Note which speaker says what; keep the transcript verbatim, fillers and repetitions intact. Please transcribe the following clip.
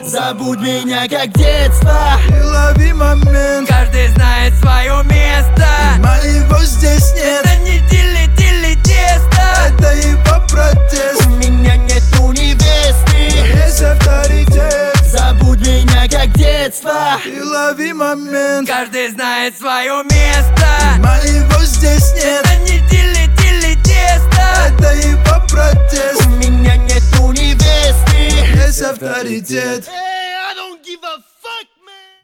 Speaker 1: Забудь меня как детство
Speaker 2: И лови момент.
Speaker 3: Каждый знает свое место.
Speaker 2: Моего здесь нет.
Speaker 3: Это не тили-тили тесто.
Speaker 2: Это его протест.
Speaker 1: У меня нету невесты.
Speaker 2: Есть авторитет.
Speaker 1: Забудь меня как детство
Speaker 2: И лови момент.
Speaker 3: Каждый знает свое место.
Speaker 2: Моего здесь нет.
Speaker 3: Это не тили